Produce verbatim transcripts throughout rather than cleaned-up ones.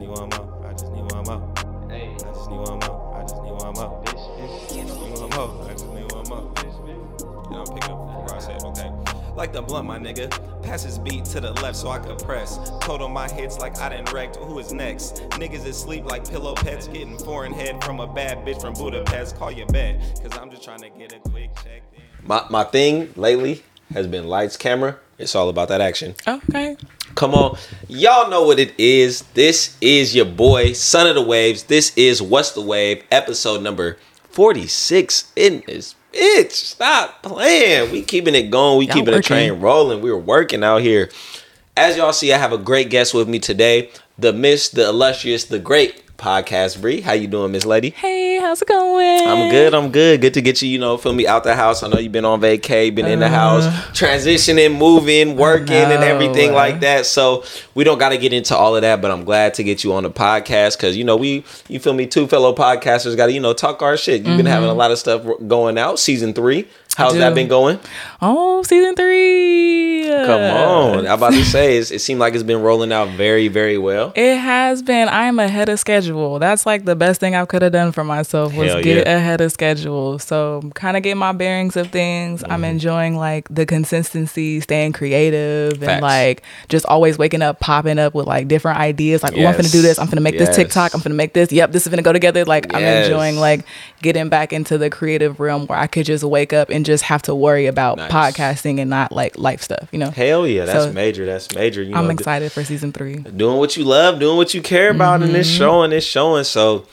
need one more. I just need one more. Hey, I just need one more. I just need one more. I just need one more. I just need one more. You know, pick up where I said, okay. Like the blunt, my nigga. Pass his beat to the left so I could press. Code on my hits like I done wrecked. Who is next? Niggas is sleep like pillow pets. Getting foreign head from a bad bitch from Budapest. Call your bet, cause I'm just trying to get a quick check. My, my thing lately has been lights, camera. It's all about that action. Okay. Come on. Y'all know what it is. This is your boy, Son of the Waves. This is What's the Wave, episode number forty-six in this bitch. Stop playing. We keeping it going. We y'all keeping working. The train rolling. We were working out here. As y'all see, I have a great guest with me today. The Miss, the illustrious, the great Podcast Bree. How you doing, Miss Lady? Hey, how's it going? I'm good. I'm good. Good to get you, you know, feel me, out the house. I know you've been on vacay, been uh, in the house, transitioning, moving, working, and everything like that. So we don't got to get into all of that, but I'm glad to get you on the podcast because, you know, we, you feel me, two fellow podcasters got to, you know, talk our shit. You've mm-hmm. been having a lot of stuff going out. Season three. How's that been going? Oh, season three. Come on. I'm about to say, it's, it seemed like it's been rolling out very, very well. It has been. I'm ahead of schedule. That's like the best thing I could have done for myself was Hell get yeah. ahead of schedule. So kind of get my bearings of things. Mm-hmm. I'm enjoying like the consistency, staying creative Facts. And like just always waking up, popping up with like different ideas. Like, yes. oh, I'm going to do this. I'm going to make yes. this TikTok. I'm going to make this. Yep, this is going to go together. Like yes. I'm enjoying like getting back into the creative realm where I could just wake up and just have to worry about nice. Podcasting and not like life stuff, you know? Hell yeah, that's so, major. That's major. You I'm know, excited for season three. Doing what you love, doing what you care about, mm-hmm. and it's showing, it's showing. So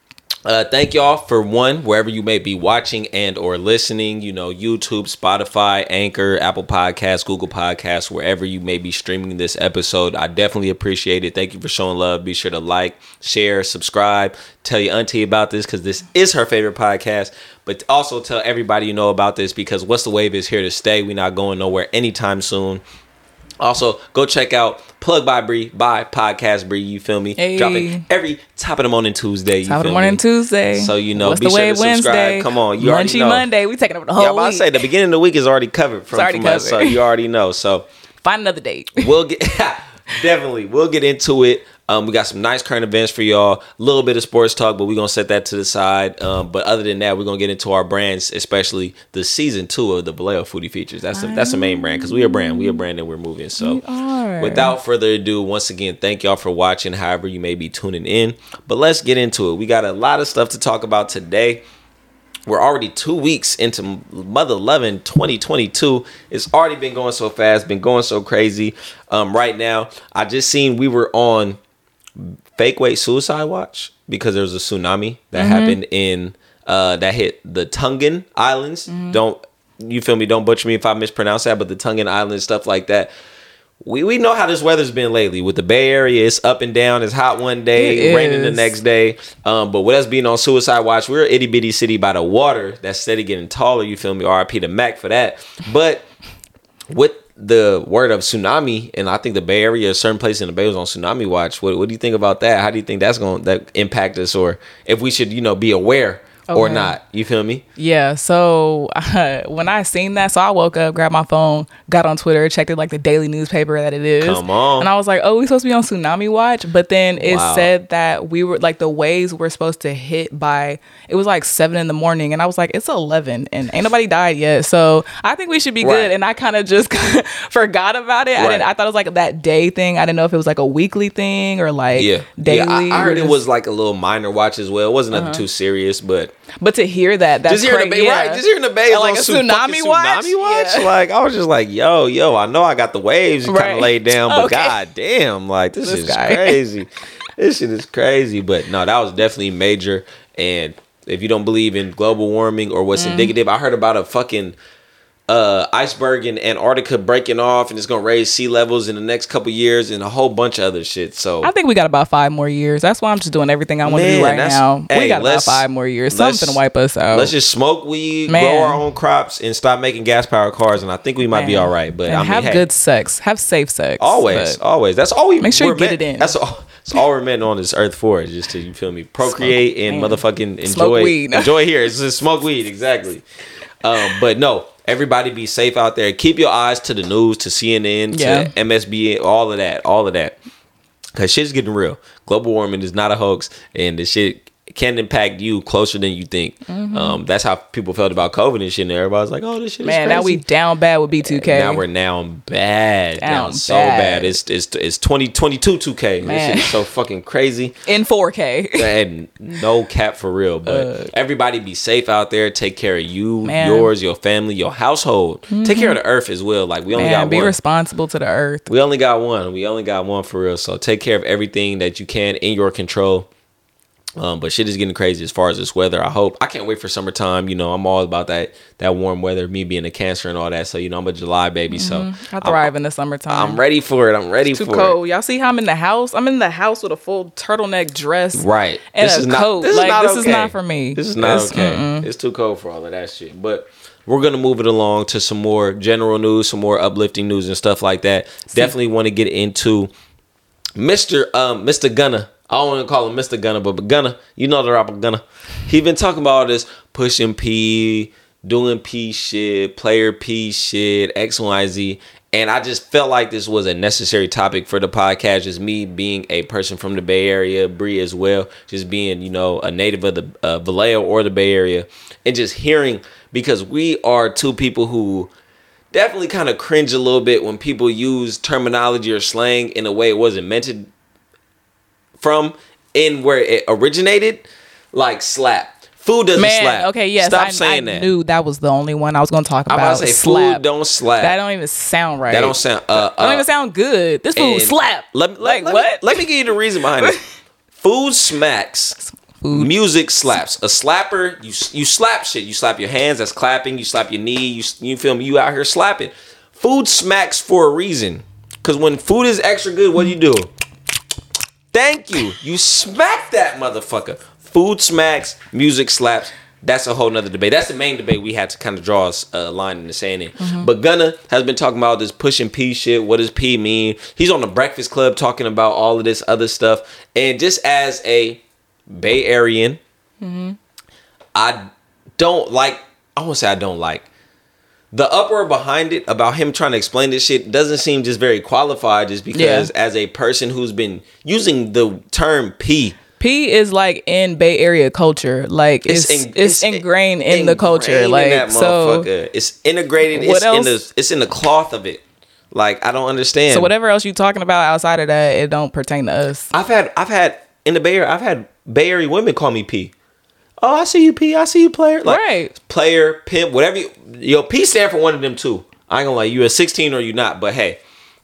uh, thank y'all for one, wherever you may be watching and or listening, you know, YouTube, Spotify, Anchor, Apple Podcasts, Google Podcasts, wherever you may be streaming this episode. I definitely appreciate it. Thank you for showing love. Be sure to like, share, subscribe, tell your auntie about this because this is her favorite podcast. But also tell everybody you know about this because What's the Wave is here to stay. We're not going nowhere anytime soon. Also, go check out Plug by Bree by Podcast Bree. You feel me? Hey. Dropping every top of the morning Tuesday. You top feel of the morning me? Tuesday. So, you know, What's be the sure Wave to subscribe. Wednesday? Come on. You Munchy already know. Monday. We taking over the whole yeah, I'm about week. to say, the beginning of the week is already covered from, already from covered. us. So, you already know. So, find another date. We'll get... Definitely. We'll get into it. Um, we got some nice current events for y'all. A little bit of sports talk, but we're going to set that to the side. Um, but other than that, we're going to get into our brands, especially the season two of the Vallejo Foodie Features. That's a, that's the main brand because we a brand. We a brand that we're moving. So we are. Without further ado, once again, thank y'all for watching, however you may be tuning in. But let's get into it. We got a lot of stuff to talk about today. We're already two weeks into Mother Lovin' twenty twenty-two. It's already been going so fast, been going so crazy. Um, right now, I just seen we were on Fake Weight Suicide Watch because there was a tsunami that mm-hmm. happened in uh, that hit the Tongan Islands. Mm-hmm. Don't you feel me? Don't butcher me if I mispronounce that, but the Tongan Islands, stuff like that. We we know how this weather's been lately with the Bay Area. It's up and down. It's hot one day, raining the next day. Um, but with us being on Suicide Watch, we're an itty bitty city by the water that's steady getting taller. You feel me? R I P to Mac for that. But with the word of tsunami, and I think the Bay Area, a certain place in the Bay was on tsunami watch. What what do you think about that? How do you think that's going to that impact us, or if we should, you know, be aware? Okay. Or not, you feel me? Yeah, so uh, when I seen that, so I woke up, grabbed my phone, got on Twitter, checked it like the daily newspaper that it is. Come on. And I was like, oh, we supposed to be on tsunami watch? But then it wow. said that we were, like the waves were supposed to hit by, it was like seven in the morning. And I was like, it's eleven and ain't nobody died yet. So I think we should be right. good. And I kind of just forgot about it. Right. I didn't. I thought it was like that day thing. I didn't know if it was like a weekly thing or like yeah. daily. Yeah, I, I heard just, it was like a little minor watch as well. It wasn't nothing uh-huh. too serious, but... But to hear that, that's just hearing crazy. the Bay, yeah. right? Just hearing the Bay like on a tsunami watch. Tsunami watch. Yeah. Like I was just like, yo, yo. I know I got the waves right. kind of laid down, but okay. god damn, like this, this is guy. crazy. This shit is crazy. But no, that was definitely major. And if you don't believe in global warming or what's mm. indicative, I heard about a fucking uh, iceberg in Antarctica breaking off, and it's gonna raise sea levels in the next couple years, and a whole bunch of other shit. So I think we got about five more years. That's why I'm just doing everything I want to do right now. Hey, we got about five more years. Something's gonna wipe us out. Let's just smoke weed, Man. grow our own crops, and stop making gas powered cars, and I think we might Man. be all right. But and I mean, have hey, good sex, have safe sex. Always, always. That's all we make sure you get meant, it in. That's all. That's all we're meant on this earth for, is just to, you feel me, procreate smoke, and man. motherfucking enjoy smoke weed. enjoy here. It's just smoke weed, exactly. Um, but no, everybody be safe out there. Keep your eyes to the news, to C N N, yeah. to M S B, all of that, all of that. Because shit's getting real. global warming is not a hoax, and the shit can impact you closer than you think. Mm-hmm. Um, that's how people felt about COVID and shit. And everybody's like, "Oh, this shit Man, is crazy." now we down bad with B two K. Now we're down bad, down, down so bad. bad. It's it's it's twenty twenty-two two K. Man. This shit is so fucking crazy. In four K. And no cap for real. But uh, everybody be safe out there. Take care of you, man. yours, your family, your household. Mm-hmm. Take care of the earth as well. Like we only man, got be one. Be responsible to the earth. We only got one. We only got one for real. So take care of everything that you can in your control. Um, but shit is getting crazy as far as this weather. I hope I can't wait for summertime. You know, I'm all about that that warm weather. Me being a Cancer and all that. So you know, I'm a July baby. Mm-hmm. So I thrive I'm, in the summertime. I'm ready for it. I'm ready it's too for cold. it. Y'all see how I'm in the house? I'm in the house with a full turtleneck dress, right? And this a is coat. Not, this like is not this okay. is not for me. This is not it's, okay. Mm-mm. It's too cold for all of that shit. But we're gonna move it along to some more general news, some more uplifting news and stuff like that. See. Definitely want to get into Mister Um, Mister Gunna. I don't want to call him Mister Gunna, but, but Gunna, you know the rapper Gunna. He been talking about all this pushing P, doing P shit, player P shit, X, Y, Z. And I just felt like this was a necessary topic for the podcast. Just me being a person from the Bay Area, Bree as well. Just being, you know, a native of the uh, Vallejo or the Bay Area. And just hearing, because we are two people who definitely kind of cringe a little bit when people use terminology or slang in a way it wasn't meant to from in where it originated, like slap. Food doesn't Man, slap. Okay, yes, Stop I, saying I that. knew that was the only one I was going to talk about. I was about to say slap. food don't slap. That don't even sound right. That don't sound. Uh, that don't uh, even sound good. This food slap. Let, let, like let what? Me, let me give you the reason behind it. Food smacks. Food. Music slaps. A slapper, you you slap shit. You slap your hands. That's clapping. You slap your knee. You you feel me? You out here slapping. Food smacks for a reason. Because when food is extra good, what do you do? Thank you. You smack that motherfucker. Food smacks, music slaps. That's a whole nother debate. That's the main debate we had to kind of draw a line in the sand in. Mm-hmm. But Gunna has been talking about this pushing P shit. What does P mean? He's on the Breakfast Club talking about all of this other stuff. And just as a Bay Arean, mm-hmm. I don't like, I won't say I don't like, the uproar behind it about him trying to explain this shit doesn't seem just very qualified just because yeah. as a person who's been using the term P. P is like in Bay Area culture. Like it's it's, in, it's, it's ingrained in ingrained the culture. In like that so it's integrated. What it's else? in the it's in the cloth of it. Like I don't understand. So whatever else you talking about outside of that, it don't pertain to us. I've had I've had in the Bay Area, I've had Bay Area women call me P. Oh, I see you, P. I see you, player. Like, right. Player, pimp, whatever you... Yo, P stand for one of them, too. I ain't gonna lie. You a sixteen or you not, but hey.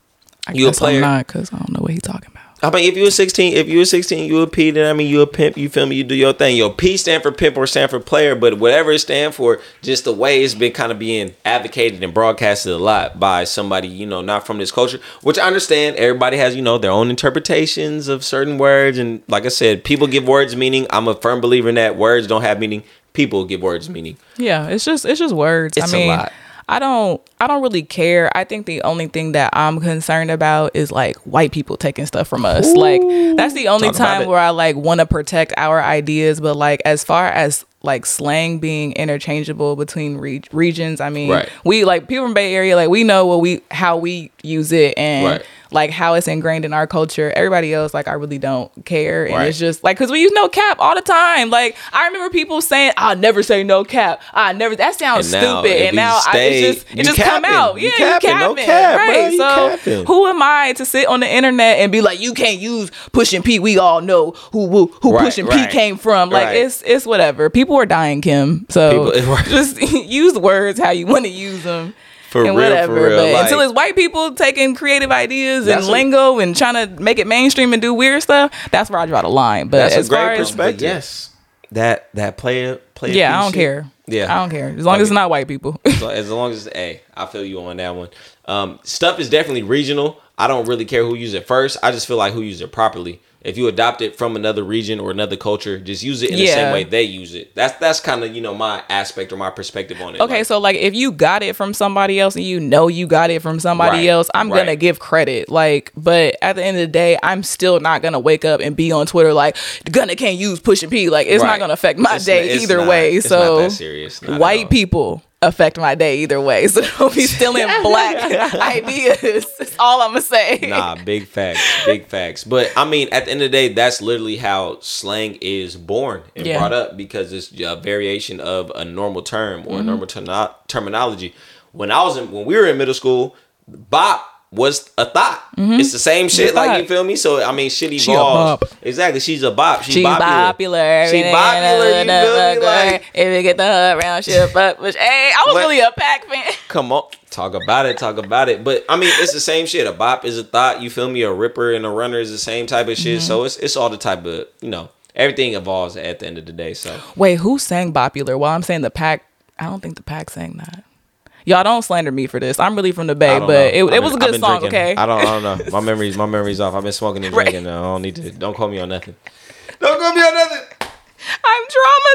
I you guess a player. I'm not, because I don't know what he's talking about. I mean, if you a sixteen, if you a sixteen, you a P, then I mean, you a pimp, you feel me? You do your thing. Yo, P stand for pimp or stand for player, but whatever it stand for, just the way it's been kind of being advocated and broadcasted a lot by somebody, you know, not from this culture, which I understand. Everybody has, you know, their own interpretations of certain words. And like I said, people give words meaning. I'm a firm believer in that. Words don't have meaning. People give words meaning. Yeah, it's just, it's just words. It's I mean, a lot. I don't I don't really care. I think the only thing that I'm concerned about is like white people taking stuff from us. Ooh, like that's the only time where I like want to protect our ideas. But like as far as like slang being interchangeable between re- regions, I mean, right. we like people from Bay Area, like we know what we how we use it and right. like how it's ingrained in our culture. Everybody else, like I really don't care. And right. it's just like because we use no cap all the time. Like I remember people saying, "I'll never say no cap. I never." That sounds and now, stupid. And now stay, I, it's just it just capping. come out. Yeah, you capping, you capping, no cap, right? Bro, you so capping. Who am I to sit on the internet and be like, "You can't use pushing P"? We all know who who, who right, pushing right. P came from. Like right. it's it's whatever. People are dying, Kim. So People, just use words how you want to use them. For and real, whatever, for real. But like, until it's white people taking creative ideas and a, lingo and trying to make it mainstream and do weird stuff, that's where I draw the line. But that's as a great far perspective. As, yes, that that player player. Yeah, I don't shit. care. Yeah, I don't care as long okay. as it's not white people. So as long as hey, I feel you on that one. Um, stuff is definitely regional. I don't really care who used it first. I just feel like who used it properly. If you adopt it from another region or another culture, just use it in yeah. the same way they use it. That's that's kind of, you know, my aspect or my perspective on it. Okay, like, so like if you got it from somebody else and you know you got it from somebody right, else, I'm right. gonna give credit. Like, but at the end of the day, I'm still not gonna wake up and be on Twitter like Gunna can't use pushing P. Like, it's right. not gonna affect my it's day not, either not, way. It's so not that serious. Not white people. affect my day either way. So don't be stealing black ideas. That's all I'm gonna say. Nah, big facts, big facts. But I mean, at the end of the day, that's literally how slang is born and yeah. brought up, because it's a variation of a normal term or mm-hmm. a normal term- terminology. When I was in, when we were in middle school, bop was a thought. Mm-hmm. It's the same shit, like, you feel me? So I mean, shit evolves. She exactly, she's a bop. She she's popular. She popular. You feel me? Like, if you get the hood round shit, but which, hey, I was but, really a Pac fan. Come on, talk about it, talk about it. But I mean, it's the same shit. A bop is a thought. You feel me? A ripper and a runner is the same type of shit. Mm-hmm. So it's it's all the type of, you know, everything evolves at the end of the day. So wait, who sang popular? Well, I'm saying the Pac. I don't think the Pac sang that. Y'all don't slander me for this. I'm really from the Bay, but it, it was a good song. Drinking. Okay. I don't. I don't know. My memory's my memory's off. I've been smoking and drinking. Right. I don't need to. Don't call me on nothing. Don't call me on nothing. I'm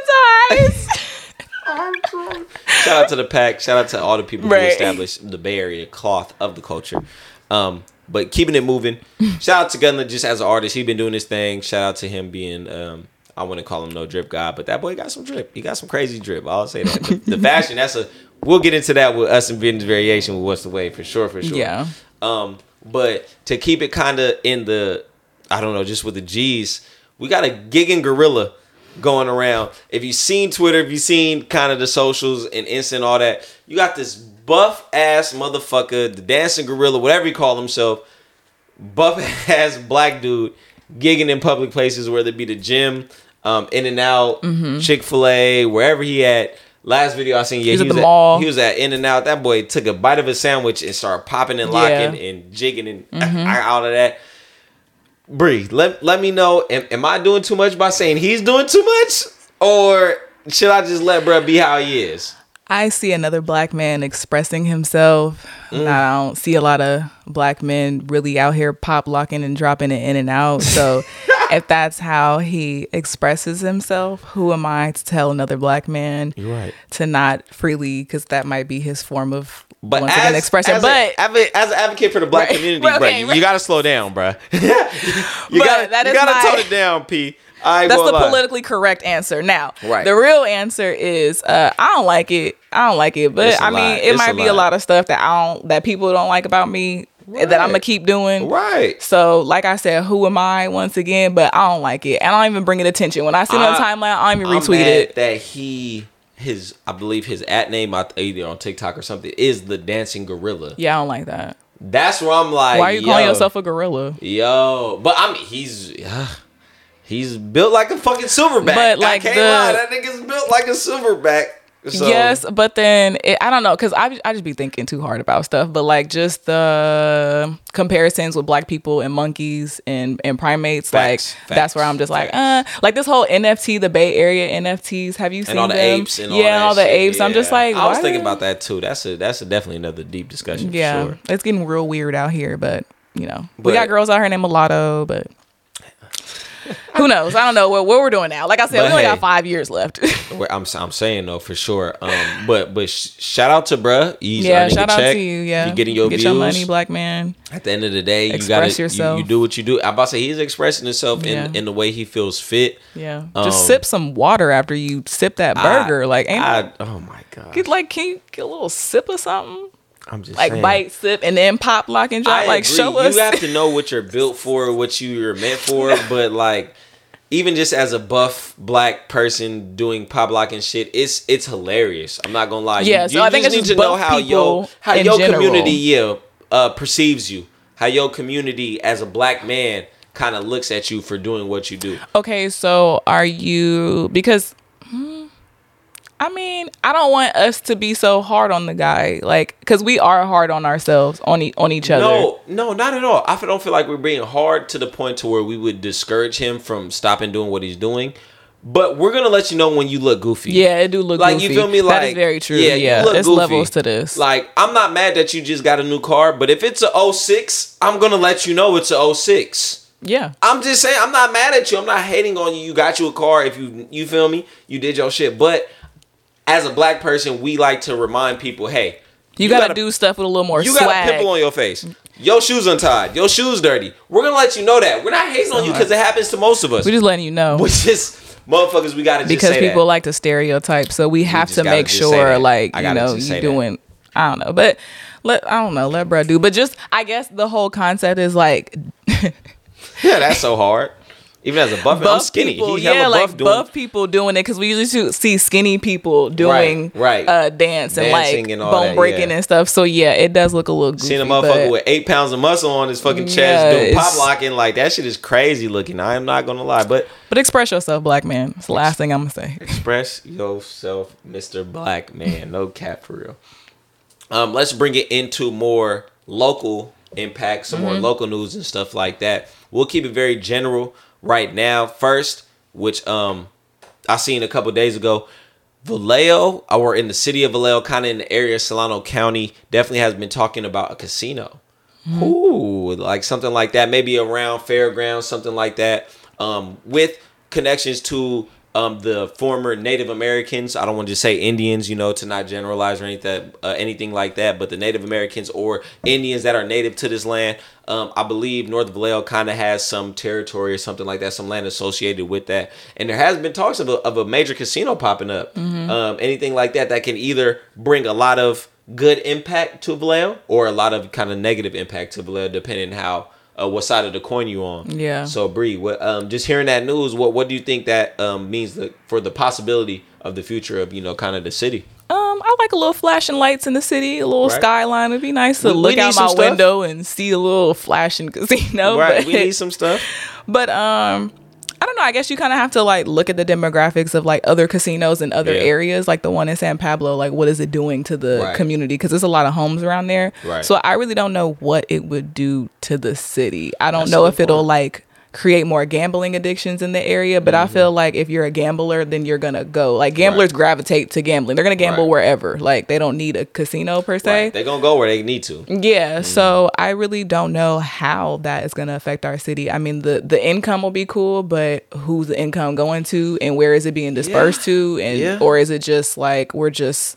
traumatized. I'm traumatized. Shout out to the Pac. Shout out to all the people right. who established the Bay Area cloth of the culture. Um, but keeping it moving. Shout out to Gunna just as an artist. He's been doing his thing. Shout out to him being. Um, I wouldn't call him no drip guy, but that boy got some drip. He got some crazy drip. I'll say that. The, the fashion. That's a. We'll get into that with us and Vintage Variation with What's the Way for sure, for sure. Yeah. Um, but to keep it kind of in the, I don't know, just with the G's, we got a gigging gorilla going around. If you've seen Twitter, if you've seen kind of the socials and Insta and all that, you got this buff ass motherfucker, the dancing gorilla, whatever he call himself, buff ass black dude gigging in public places, whether it be the gym, um, In-N-Out, mm-hmm. Chick-fil-A, wherever he at. Last video I seen, yeah, he was, he was at the at, mall. He was at In-N-Out. That boy took a bite of a sandwich and started popping and locking yeah. and jigging and mm-hmm. out of that. Bree, let let me know. Am, am I doing too much by saying he's doing too much, or should I just let bruh be how he is? I see another black man expressing himself. Mm. I don't see a lot of black men really out here pop locking and dropping it in and out. So if that's how he expresses himself, who am I to tell another black man You're right. to not freely, because that might be his form of but once as, again expression. As but a, as an advocate for the black right, community, okay, bro, you, right. you got to slow down, bro. you got to my... tone it down, P. That's the lie. politically correct answer. Now, right. the real answer is uh, I don't like it. I don't like it. But I mean, lie. it it's might a be lie. a lot of stuff that I don't that people don't like about me right. that I'm gonna keep doing. Right. So, like I said, who am I once again? But I don't like it, and I don't even bring it attention. When I see it on the timeline, I don't even I'm retweet mad it. That he his I believe his at name either on TikTok or something is the dancing gorilla. Yeah, I don't like that. That's where I'm like, why are you yo, calling yourself a gorilla? Yo, but I mean, he's. Uh, He's built like a fucking silverback. But like I can't the, lie, that nigga's built like a silverback. So. Yes, but then it, I don't know, because I I just be thinking too hard about stuff. But like just the comparisons with black people and monkeys and, and primates, facts, like facts, that's where I'm just facts. like, uh, like this whole N F T, the Bay Area N F Ts. Have you seen and all the them? apes and yeah, all that all the shit. apes. Yeah. I'm just like, I was why? thinking about that too. That's a that's a definitely another deep discussion. Yeah, for sure. It's getting real weird out here, but you know, but, we got girls out here named Mulatto, but. Who knows? I don't know what, what we're doing now. Like I said, but we only hey, got five years left. I'm I'm saying though for sure. Um, but but sh- shout out to bruh. He's yeah, shout out check. to you. Yeah, you getting your Get views. your money, black man. At the end of the day, Express you got to you, you do what you do. I'm about to say he's expressing himself yeah. in, in the way he feels fit. Yeah, um, just sip some water after you sip that burger. I, like, ain't I, oh my god, get like can you get a little sip of something? I'm just like saying. Bite, sip, and then pop, lock, and drop. I like agree. show us. You have to know what you're built for, what you're meant for. But like, even just as a buff black person doing pop lock and shit, it's it's hilarious. I'm not gonna lie. Yeah, you, so you I think just it's need just to know how your how your general. community yeah uh, perceives you, how your community as a black man kind of looks at you for doing what you do. Okay, so are you because. Hmm, I mean, I don't want us to be so hard on the guy, like, because we are hard on ourselves, on e- on each other. No, no, not at all. I don't feel like we're being hard to the point to where we would discourage him from stopping doing what he's doing. But we're gonna let you know when you look goofy. Yeah, it do look like, goofy. You feel me? Like, that is very true. Yeah, yeah. You look It's goofy. levels to this. Like, I'm not mad that you just got a new car, but if it's a oh six, I'm gonna let you know it's a oh six. Yeah. I'm just saying, I'm not mad at you. I'm not hating on you. You got you a car. If you you feel me, you did your shit. But as a black person, we like to remind people, hey, you, you gotta, gotta do stuff with a little more you swag. You got a pimple on your face. Your shoes untied. Your shoes dirty. We're gonna let you know that. We're not hating on you because it happens to most of us. We're just letting you know. We're just motherfuckers, we gotta just because say people that. like to stereotype, so we have we to make sure, like, you know, you you doing. That. I don't know, but let I don't know, let bruh do. But just I guess the whole concept is like, yeah, that's so hard. Even as a buff, buff I'm skinny. People, He's yeah, like buff, doing, buff people doing it because we usually see skinny people doing right, right. Uh, dance and Dancing like and all bone that, breaking yeah. and stuff. So yeah, it does look a little goofy. Seeing a motherfucker with eight pounds of muscle on his fucking chest yeah, doing pop locking, like that shit is crazy looking. I am not gonna lie, but but express yourself, black man. It's the last thing I'm gonna say. Express yourself, Mister Black Man. No cap for real. Um, let's bring it into more local impact, some mm-hmm. more local news and stuff like that. We'll keep it very general right now. First, which um I seen a couple days ago, Vallejo, or in the city of Vallejo, kind of in the area of Solano County, definitely has been talking about a casino. Mm-hmm. Ooh, like something like that, maybe around fairgrounds, something like that, um, with connections to um, the former Native Americans. I don't want to just say Indians, you know, to not generalize or anything, uh, anything like that, but the Native Americans or Indians that are native to this land. Um, I believe North Vallejo kind of has some territory or something like that, some land associated with that. And there has been talks of a, of a major casino popping up. Mm-hmm. Um, anything like that that can either bring a lot of good impact to Vallejo or a lot of kind of negative impact to Vallejo, depending how uh, what side of the coin you on. Yeah. So Bree, what um, just hearing that news, what what do you think that um, means the, for the possibility of the future of, you know, kind of the city? Um, I like a little flashing lights in the city, a little right. skyline. It'd be nice to we, look we out my stuff. window and see a little flashing casino. Right, but, we need some stuff. But um, I don't know. I guess you kind of have to like look at the demographics of like other casinos in other yeah. areas, like the one in San Pablo. Like, what is it doing to the right. community? Because there's a lot of homes around there. Right. So I really don't know what it would do to the city. I don't That's know so if it'll like create more gambling addictions in the area, but mm-hmm. I feel like if you're a gambler, then you're gonna go. Like, gamblers right. gravitate to gambling. They're gonna gamble right. wherever. Like, they don't need a casino per se. Right. They're gonna go where they need to. Yeah. Mm-hmm. So I really don't know how that is gonna affect our city. I mean, the the income will be cool, but who's the income going to, and where is it being dispersed yeah. to, and yeah. or is it just like we're just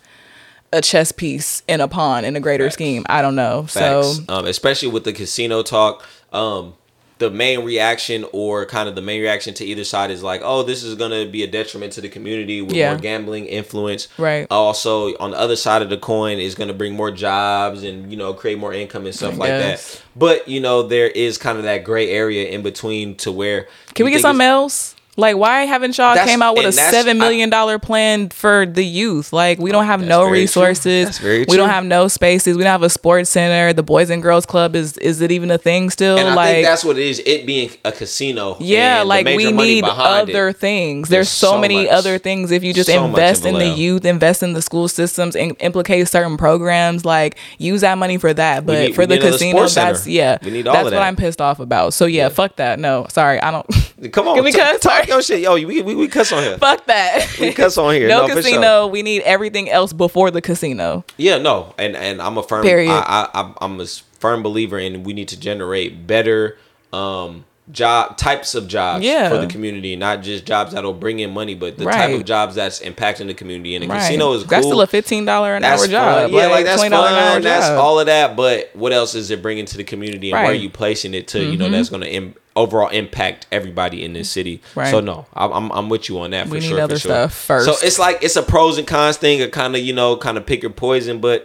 a chess piece in a pawn in a greater Facts. scheme? I don't know. Facts. So um, especially with the casino talk, um. the main reaction or kind of the main reaction to either side is like, oh, this is going to be a detriment to the community with yeah. more gambling influence. Right. Also, on the other side of the coin is going to bring more jobs and, you know, create more income and stuff I like guess. that. But, you know, there is kind of that gray area in between to where. Can we get something else? Like, why haven't y'all came out with a seven million dollar plan for the youth? Like, we don't have no resources. That's very true. We don't have no spaces. We don't have a sports center. The Boys and Girls Club is is it even a thing still? And I like, think that's what it is. It being a casino. Yeah, like we need other it. things. There's, There's so, so many much. other things. If you just so invest in the youth, invest in the school systems, and implicate certain programs, like use that money for that. But need, for the casino, that's yeah. We need all that's of that. what I'm pissed off about. So yeah, yeah. fuck that. No, sorry, I don't. Come on, Can we t- cuss? talk your shit, yo. We, we we cuss on here. Fuck that. We cuss on here. No, no casino. Sure. We need everything else before the casino. Yeah, no, and and I'm a firm. Period. I, I I'm a firm believer in we need to generate better um job types of jobs yeah. for the community, not just jobs that'll bring in money, but the right. type of jobs that's impacting the community. And the right. casino is cool. That's still a fifteen dollars an that's hour job. Fun. Yeah, like, like that's fun. An That's job. all of that. But what else is it bringing to the community, and right. where are you placing it to? Mm-hmm. You know, that's going to im- overall impact everybody in this city. Right. So no, I'm, I'm I'm with you on that for we sure. We need other for sure. stuff first. So it's like it's a pros and cons thing, a kind of, you know, kind of pick your poison, but.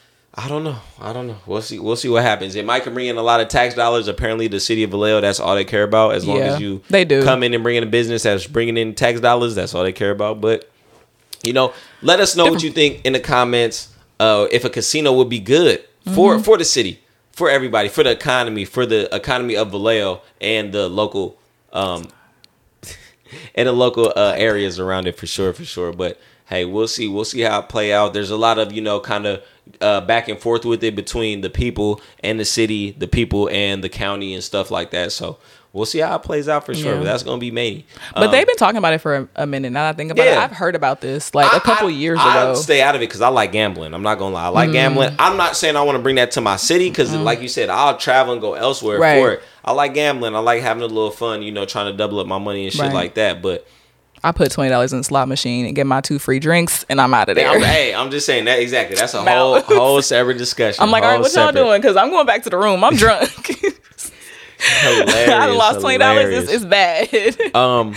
I don't know. I don't know. We'll see. We'll see what happens. It might bring in a lot of tax dollars. Apparently, the city of Vallejo, that's all they care about. As long yeah, as you they do. come in and bring in a business that's bringing in tax dollars, that's all they care about. But, you know, let us know Different. what you think in the comments. Uh, if a casino would be good for, mm-hmm. for the city, for everybody, for the economy, for the economy of Vallejo and the local, um, and the local uh, areas around it for sure, for sure. But hey, we'll see. We'll see how it play out. There's a lot of, you know, kind of uh, back and forth with it between the people and the city, the people and the county and stuff like that. So we'll see how it plays out for sure. Yeah. But that's going to be May. But um, they've been talking about it for a, a minute. Now that I think about yeah. it, I've heard about this like I, a couple I, years I, ago. I stay out of it because I like gambling. I'm not going to lie. I like mm. gambling. I'm not saying I want to bring that to my city because mm. like you said, I'll travel and go elsewhere right. for it. I like gambling. I like having a little fun, you know, trying to double up my money and shit right. like that. But I put twenty dollars in the slot machine and get my two free drinks, and I'm out of there. I'm, hey, I'm just saying that exactly. That's a whole whole separate discussion. I'm like, all right, what separate. y'all doing? Because I'm going back to the room. I'm drunk. Hilarious. I lost twenty dollars. It's, it's bad. um,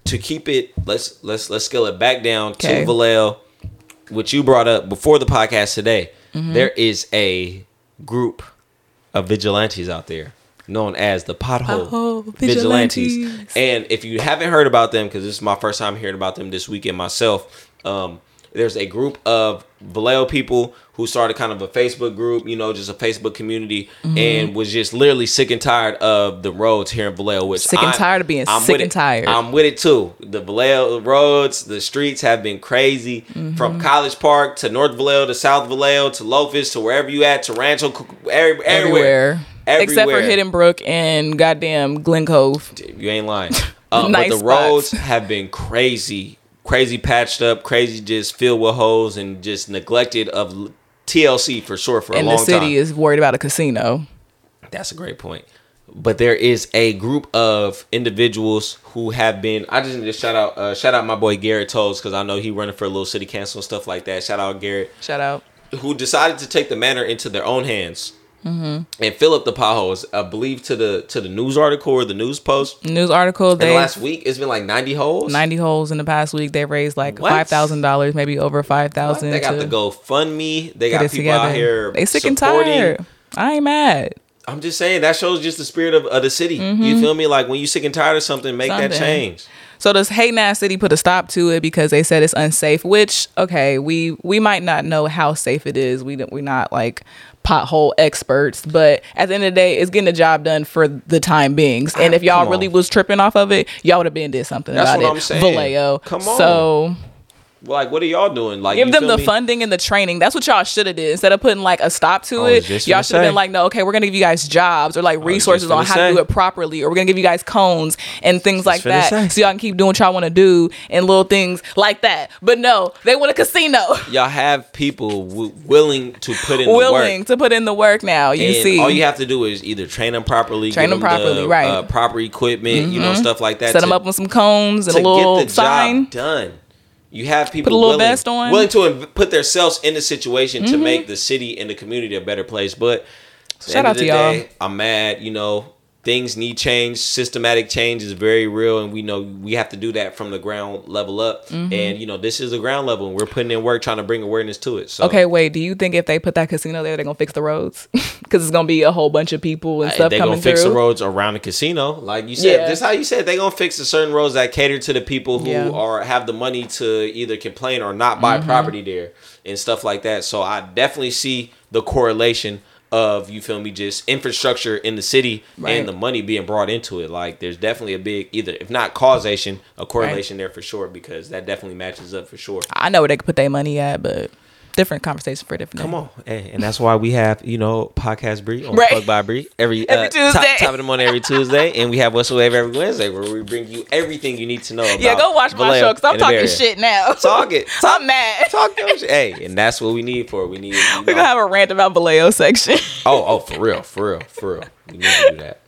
to keep it, let's let's let's scale it back down okay. to Vallejo, which you brought up before the podcast today. Mm-hmm. There is a group of vigilantes out there known as the Pothole oh, vigilantes. vigilantes. And if you haven't heard about them, because this is my first time hearing about them this weekend myself, um, there's a group of Vallejo people who started kind of a Facebook group, you know, just a Facebook community, mm-hmm. and was just literally sick and tired of the roads here in Vallejo. Which sick and I'm, tired of being I'm sick and tired. I'm with it too. The Vallejo roads, the streets have been crazy, mm-hmm. from College Park to North Vallejo to South Vallejo to Lofus to wherever you at, to Rancho, everywhere. everywhere. Everywhere. Except for Hidden Brook and goddamn Glen Cove. You ain't lying. Um, nice but the spots. Roads have been crazy, crazy patched up, crazy just filled with holes and just neglected of T L C for sure for and a long time. And the city is worried about a casino. That's a great point. But there is a group of individuals who have been. I just need to shout out, uh, shout out my boy Garrett Toles, because I know he running for a little city council and stuff like that. Shout out Garrett. Shout out. Who decided to take the matter into their own hands. Mm-hmm. And fill up the potholes. I believe to the to the news article or the news post. News article. They, in the last week, it's been like ninety holes. Ninety holes in the past week. They raised like what? five thousand dollars, maybe over five thousand. They got the GoFundMe. They got people together. Out here. They sick supporting. and tired. I ain't mad. I'm just saying that shows just the spirit of, of the city. Mm-hmm. You feel me? Like when you sick and tired of something, make something. that change. So this hating ass city put a stop to it because they said it's unsafe. Which okay, we we might not know how safe it is. We we not like pothole experts, but at the end of the day, it's getting the job done for the time beings. And if y'all really was tripping off of it, y'all would have been did something That's about what it. I'm saying. Vallejo. Come on. So. Like, what are y'all doing? Like, give them the me? funding and the training. That's what y'all should have did. Instead of putting like a stop to it, y'all should have been like, no, okay, we're gonna give you guys jobs or like resources on how say. to do it properly, or we're gonna give you guys cones and things like that, say. so y'all can keep doing what y'all want to do and little things like that. But no, they want a casino. Y'all have people w- willing to put in the willing work. to put in the work now. You and see, all you have to do is either train them properly, train them, them properly, the, right? Uh, proper equipment, mm-hmm. you know, stuff like that. Set to, them up with some cones and a little get the sign. Job done. You have people put a little willing, vest on. willing to put themselves in the situation mm-hmm. to make the city and the community a better place. But at the Shout end out of the to y'all. day, I'm mad. You know, things need change. Systematic change is very real, and we know we have to do that from the ground level up. Mm-hmm. And you know, this is the ground level, and we're putting in work trying to bring awareness to it. So okay, wait. Do you think if they put that casino there, they're gonna fix the roads? Because it's gonna be a whole bunch of people and stuff they coming gonna fix through. the roads around the casino, like you said. Yeah. This is how you said they gonna fix the certain roads that cater to the people who yeah. are have the money to either complain or not buy mm-hmm. property there and stuff like that. So I definitely see the correlation of, you feel me, just infrastructure in the city right. and the money being brought into it. Like there's definitely a big, either if not causation, a correlation right. there for sure, because that definitely matches up for sure. I know where they could put their money at, but different conversation for different. Come day. on, hey, and that's why we have, you know, podcast Bree on right. Plug by Bree every, every uh, Tuesday, top, top of the morning every Tuesday, and we have What's the Wave every Wednesday, where we bring you everything you need to know about. Yeah, go watch Vallejo my show because I'm talking shit now. Talk it. Talk, I'm mad. Talk your shit. Hey, and that's what we need for. We need. You know, We're gonna have a rant about Vallejo section. oh, oh, for real, for real, for real. We need to do that.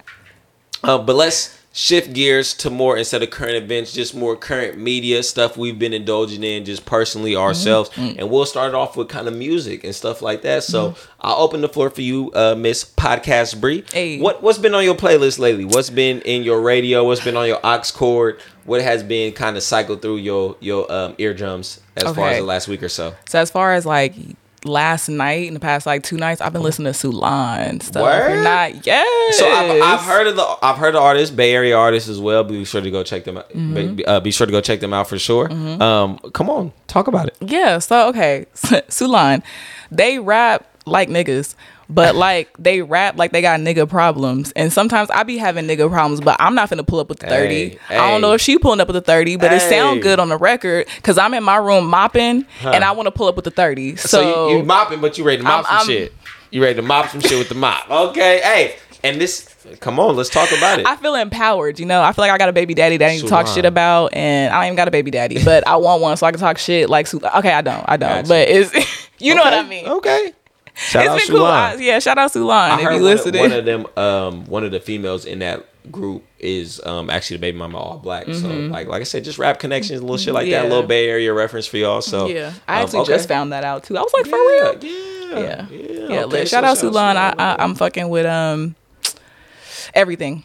Um, but let's shift gears to more, instead of current events, just more current media stuff we've been indulging in just personally ourselves. Mm-hmm. And we'll start off with kind of music and stuff like that. So mm-hmm. I'll open the floor for you, uh, Miss Podcast Bree. Hey. What, what's been on your playlist lately? What's been in your radio? What's been on your aux cord? What has been kind of cycled through your, your um, eardrums as okay. far as the last week or so? So as far as like last night, in the past like two nights, I've been listening to Solange. So Word? if you're not, yes. So I've, I've heard of the I've heard the artists, Bay Area artists as well. Be sure to go check them out. Mm-hmm. Be, uh, be sure to go check them out for sure. Mm-hmm. Um, come on, talk about it. Yeah. So okay, Solange, they rap like niggas. But like they rap like they got nigga problems, and sometimes I be having nigga problems, but I'm not finna pull up with the thirty. Hey, I don't hey. know if she pulling up with the thirty, but hey. it sound good on the record because I'm in my room mopping, huh. and I want to pull up with the thirty. So, so you, you mopping, but you ready to mop I'm, some I'm, shit. You ready to mop some shit with the mop? Okay, hey, and this. Come on, let's talk about it. I feel empowered, you know. I feel like I got a baby daddy that I need to talk shit about, and I don't even got a baby daddy, but I want one so I can talk shit like. Okay, I don't, I don't, gotcha. But it's you know okay. what I mean. Okay. Shout it's out been cool. I, yeah, shout out Solange. I if heard you listening. One of them, um, one of the females in that group is um actually the baby mama all black. Mm-hmm. So like, like I said, just rap connections, little shit like yeah. that, a little Bay Area reference for y'all. So yeah, I um, actually okay. just found that out too. I was like, for yeah, real? Yeah, yeah, yeah. yeah. Okay, shout so out Solange. I, I, I'm fucking with um everything.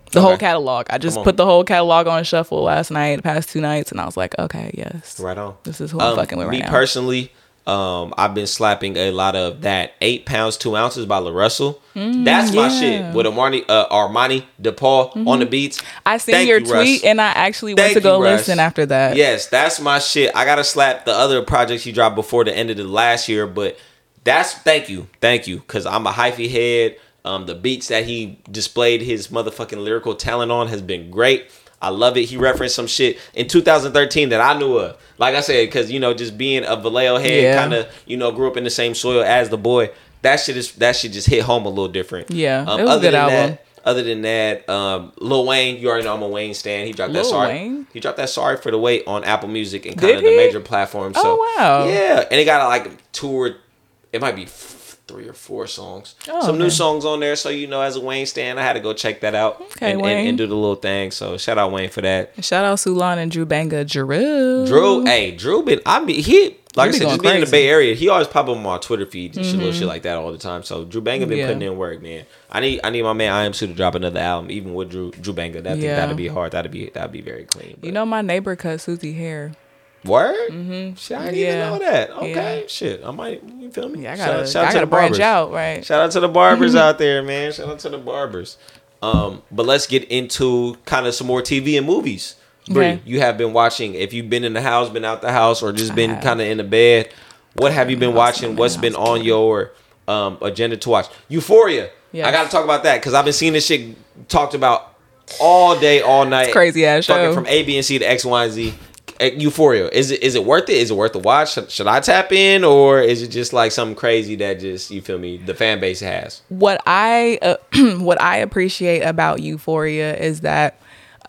The okay. whole catalog. I just put the whole catalog on shuffle last night, the past two nights, and I was like, okay, yes. Right on. This is who I'm um, fucking with right me now. Me personally, um, I've been slapping a lot of that eight pounds, two ounces by La Russell. Mm, That's my yeah. shit. With Armani, uh, Armani DePaul mm-hmm. on the beats. I seen Thank your you, tweet, Russ. And I actually Thank went to go you, listen after that. Yes, that's my shit. I got to slap the other projects he dropped before the end of the last year, but that's, thank you. Thank you. Because I'm a hyphy head. Um, the beats that he displayed his motherfucking lyrical talent on has been great. I love it. He referenced some shit in two thousand thirteen that I knew of. Like I said, because, you know, just being a Vallejo head, yeah. kind of, you know, grew up in the same soil as the boy. That shit is that shit just hit home a little different. Yeah, um, it was a good album. That, other than that, um, Lil Wayne, you already know I'm a Wayne stan. He dropped Lil that sorry. Wayne? He dropped that Sorry for the Wait on Apple Music and kind of the major platforms. So, oh wow. Yeah, and it got like two or it might be three or four songs. Oh, Some okay. new songs on there. So, you know, as a Wayne stan, I had to go check that out okay, and, Wayne. And, and do the little thing. So shout out Wayne for that. Shout out Sulan and Drew Banga. Drew. Drew, hey, Drew been I mean he like he I said, just being in the Bay Area, he always pop up on my Twitter feed and mm-hmm. shit, little shit like that all the time. So Drew Banga been yeah. putting in work, man. I need I need my man I Am Sue to drop another album, even with Drew Drew Banga. That yeah. that'd be hard. That'd be that'd be very clean. But. You know, my neighbor cut Susie hair. Word? Mm-hmm. Shit, I didn't yeah. even know that. Okay, yeah. shit. I might, you feel me? Yeah, I gotta, shout, shout I gotta branch barbers. out, right? Shout out to the barbers out there, man. Shout out to the barbers. Um, but let's get into kind of some more T V and movies. Bree, okay. you have been watching, if you've been in the house, been out the house, or just been kind of in the bed, what have you been watching? What's been on your um, agenda to watch? Euphoria. Yes. I gotta talk about that because I've been seeing this shit talked about all day, all night. It's crazy ass show. From A, B, and C to X, Y, and Z. Euphoria, is it is it worth it? Is it worth the watch? Should, should I tap in, or is it just like something crazy that just, you feel me, the fan base has? What I uh, what I appreciate about Euphoria is that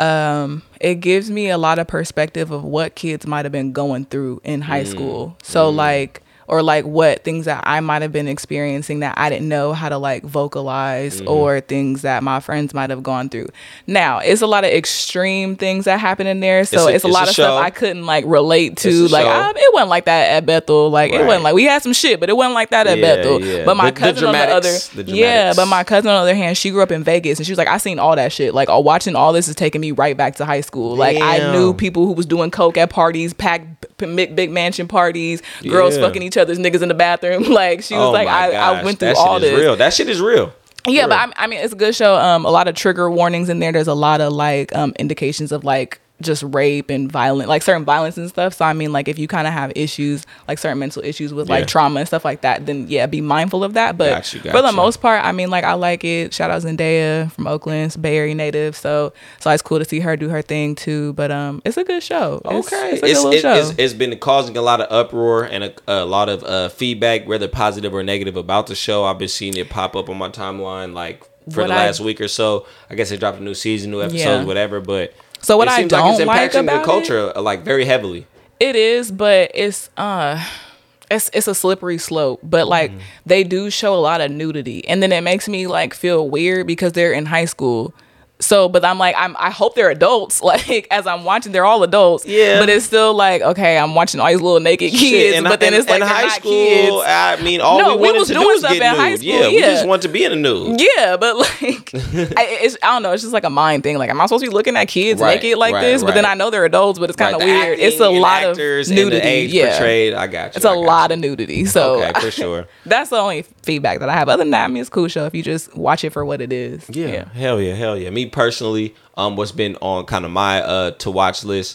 um, it gives me a lot of perspective of what kids might have been going through in high mm. school. So mm. like. Or like what things that I might have been experiencing that I didn't know how to like vocalize mm-hmm. or things that my friends might have gone through. Now, it's a lot of extreme things that happen in there. So it's a, it's a lot a of show. stuff I couldn't like relate to. Like um, it wasn't like that at Bethel. Like right. it wasn't like we had some shit, but it wasn't like that at yeah, Bethel. Yeah. But my the, cousin the on the other the yeah, but my cousin on the other hand, she grew up in Vegas and she was like, I seen all that shit. Like oh, watching all this is taking me right back to high school. Like Damn. I knew people who was doing coke at parties, packed big, big mansion parties, girls yeah. fucking each other's niggas in the bathroom. Like she was oh like, I, I went through that all shit is this. Real. That shit is real. Yeah, real. but I, I mean, it's a good show. Um, a lot of trigger warnings in there. There's a lot of like um indications of like just rape and violent, like certain violence and stuff. So I mean, like if you kind of have issues, like certain mental issues with like yeah. trauma and stuff like that, then yeah, be mindful of that. But gotcha, gotcha. for the most part, I mean, like I like it. Shout out Zendaya from Oakland, Bay Area native. So so it's cool to see her do her thing too. But um, it's a good show. It's, okay, it's, a it's, good it, show. It's, it's been causing a lot of uproar and a, a lot of uh, feedback, whether positive or negative, about the show. I've been seeing it pop up on my timeline like for what the last I, week or so. I guess they dropped a new season, new episodes, yeah. whatever. But So what I don't like, it's like impacting the culture it, like very heavily. It is, but it's uh it's it's a slippery slope. But like mm. they do show a lot of nudity, and then it makes me like feel weird because they're in high school. So, but I'm like, I'm, I hope they're adults. Like, as I'm watching, they're all adults. Yeah. But it's still like, okay, I'm watching all these little naked kids. Shit, and, but then it's like, in high school, kids. I mean, all no, we wanted we was to doing do was stuff get in nude. high school. Yeah, yeah, we just want to be in the nude. Yeah, but like, I, it's, I don't know. It's just like a mind thing. Like, am I supposed to be looking at kids right, naked like right, this? right. But then I know they're adults, but it's kind of right, weird. It's a lot of nudity. And the age yeah. portrayed. I got you. It's a lot you. of nudity. So okay, for sure. That's the only feedback that I have. Other than that, I mean, it's a cool show if you just watch it for what it is. Yeah, yeah. hell yeah, hell yeah. Me personally, um, what's been on kind of my uh to watch list,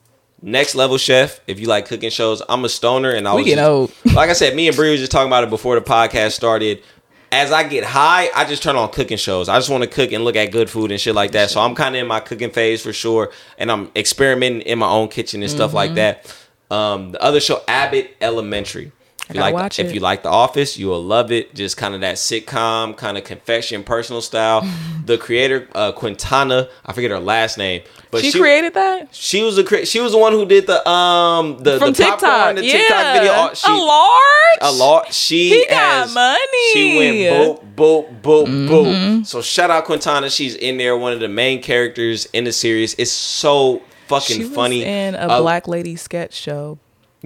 Next Level Chef. If you like cooking shows, I'm a stoner, and I we was get just, old. Like I said, me and Bree was just talking about it before the podcast started. As I get high, I just turn on cooking shows. I just want to cook and look at good food and shit like that. So I'm kind of in my cooking phase for sure, and I'm experimenting in my own kitchen and stuff mm-hmm. like that. Um, the other show, Abbott Elementary. If you, like, watch if it. you like The Office, you will love it. Just kind of that sitcom, kind of confession, personal style. The creator, uh, Quintana, I forget her last name, but she, she created that. She was the she was the one who did the um the From the TikTok, popcorn, the yeah. TikTok video. She, a large, a large. She he got has, money. She went boop boop boop mm-hmm. boop. So shout out Quintana. She's in there, one of the main characters in the series. It's so fucking she was funny. In a uh, Black Lady sketch show. Yeah.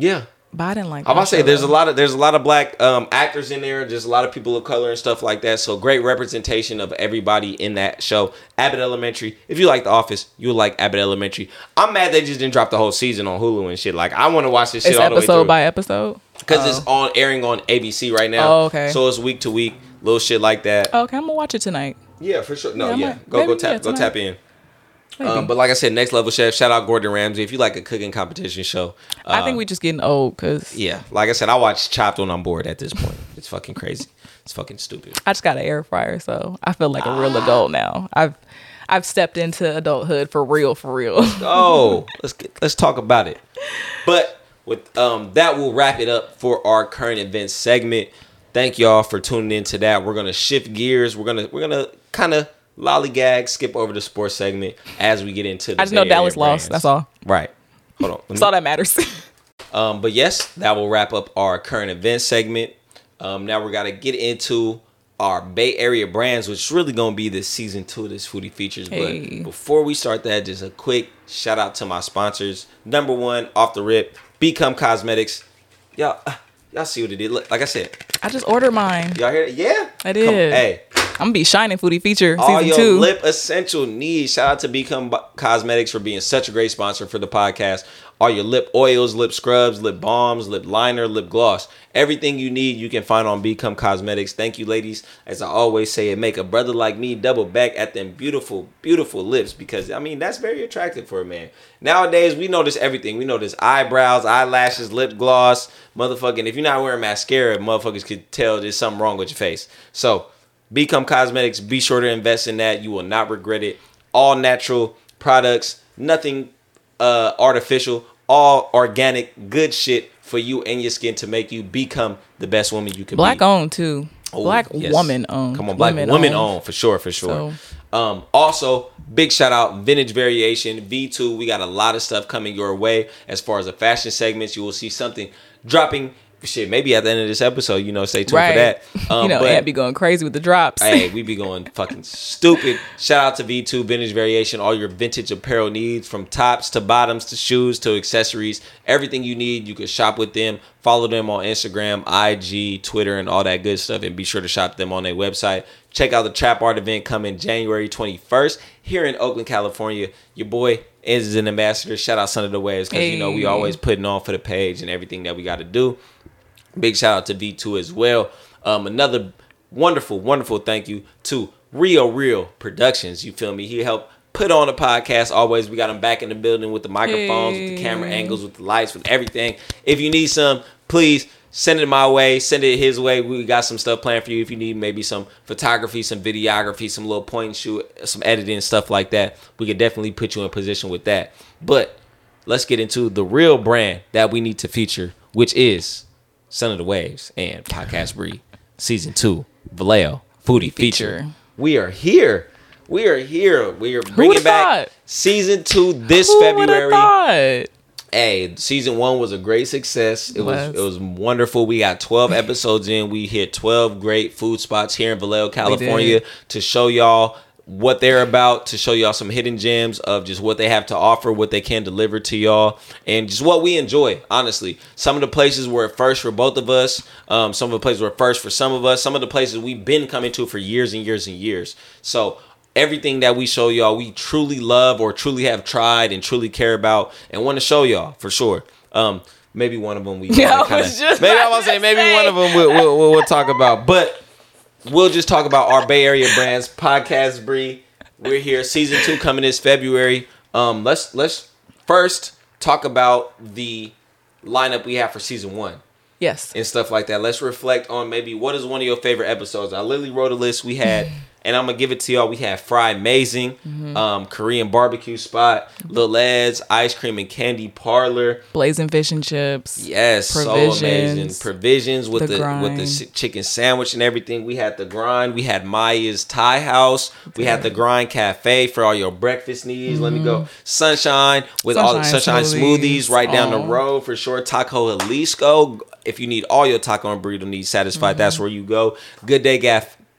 But I didn't like. I'm about to say there's a lot of there's a lot of black um, actors in there. There's a lot of people of color and stuff like that. So great representation of everybody in that show. Abbott Elementary. If you like The Office, you'll like Abbott Elementary. I'm mad they just didn't drop the whole season on Hulu and shit. Like I want to watch this shit it's all the way through. Episode by episode. Because oh. it's on airing on A B C right now. Oh, okay. So it's week to week, little shit like that. Okay, I'm gonna watch it tonight. Yeah, for sure. No, yeah, yeah. yeah. go maybe, go tap yeah, go tap in. Um, but like I said, Next Level Chef. Shout out Gordon Ramsay. If you like a cooking competition show, uh, I think we just getting old because yeah, like I said, I watch Chopped when I'm bored. At this point, it's fucking crazy. It's fucking stupid. I just got an air fryer, so I feel like a real ah. adult now. I've I've stepped into adulthood for real, for real. Oh, let's get let's talk about it. But with um that will wrap it up for our current events segment. Thank y'all for tuning in to that. We're gonna shift gears. We're gonna we're gonna kind of lollygag, skip over the sports segment as we get into the I just know Dallas lost. That's all. Right. Hold on. That's all that matters. um, but yes, that will wrap up our current event segment. Um, now we got to get into our Bay Area brands, which is really going to be the season two of this Foodie Features. Hey. But before we start that, just a quick shout out to my sponsors. Number one, off the rip, Become Cosmetics. Y'all, uh, y'all see what it did. Look, like I said, I just ordered mine. Y'all hear it? Yeah. I did. Come, hey. I'm gonna be shining Foodie Feature all season your two. Lip essential needs. Shout out to Become Cosmetics for being such a great sponsor for the podcast. All your lip oils, lip scrubs, lip balms, lip liner, lip gloss. Everything you need you can find on Become Cosmetics. Thank you, ladies. As I always say, it make a brother like me double back at them beautiful, beautiful lips because, I mean, that's very attractive for a man. Nowadays, we notice everything. We notice eyebrows, eyelashes, lip gloss. Motherfucking, if you're not wearing mascara, motherfuckers could tell there's something wrong with your face. So, Become Cosmetics, be sure to invest in that. You will not regret it. All natural products, nothing uh, artificial, all organic, good shit for you and your skin to make you become the best woman you can Black be. Black owned too. Oh, Black yes. woman owned. Come on, Black women, women owned. owned for sure, for sure. So. Um, also, big shout out Vintage Variation V two. We got a lot of stuff coming your way as far as the fashion segments. You will see something dropping. Shit, maybe at the end of this episode, you know, stay tuned right. for that. Um, you know, but, Ant be going crazy with the drops. Hey, we be going fucking stupid. Shout out to V two Vintage Variation. All your vintage apparel needs, from tops to bottoms to shoes to accessories. Everything you need, you can shop with them. Follow them on Instagram, I G, Twitter, and all that good stuff. And be sure to shop them on their website. Check out the Trap Art event coming January twenty-first here in Oakland, California. Your boy is an ambassador. Shout out Son of the Waves because, hey. you know, we always putting on for the page and everything that we got to do. Big shout out to V two as well. Um, another wonderful, wonderful thank you to Rio Real Productions. You feel me? He helped put on the podcast. Always, we got him back in the building with the microphones, hey. with the camera angles, with the lights, with everything. If you need some, please send it my way. Send it his way. We got some stuff planned for you. If you need maybe some photography, some videography, some little point and shoot, some editing, stuff like that, we could definitely put you in position with that. But let's get into the real brand that we need to feature, which is Son of the Waves and Podcast Bree Season two, Vallejo Foodie Feature. Feature. We are here. We are here. We are bringing back thought? Season two this Who February. Thought? Hey, Season one was a great success. It was, was it was wonderful. We got twelve episodes in. We hit twelve great food spots here in Vallejo, California to show y'all what they're about, to show y'all some hidden gems of just what they have to offer, what they can deliver to y'all, and just what we enjoy, honestly. Some of the places were first for both of us. Um, some of the places were first for some of us. Some of the places we've been coming to for years and years and years. So everything that we show y'all, we truly love or truly have tried and truly care about and want to show y'all for sure. Um, maybe one of them we yeah, kinda, maybe I want to say maybe say. one of them we'll, we'll, we'll, we'll talk about, but we'll just talk about our Bay Area brands. Podcast Bree, we're here. Season two coming this February. Um, let's let's first talk about the lineup we have for season one. Yes. And stuff like that. Let's reflect on maybe what is one of your favorite episodes. I literally wrote a list. We had, and I'm gonna give it to y'all. We had Fry Amazing, mm-hmm. um, Korean barbecue spot, Lil Ed's Ice Cream and Candy Parlor, Blazing Fish and Chips. Yes, Provisions, so amazing. Provisions with the, the with the chicken sandwich and everything. We had the Grind. We had Maya's Thai House. We yeah. had the Grind Cafe for all your breakfast needs. Mm-hmm. Let me go. Sunshine with Sunshine all the Sunshine smoothies, smoothies right oh. down the road for sure. Taco Jalisco. If you need all your taco and burrito needs satisfied, mm-hmm. that's where you go. Good Day Gaf-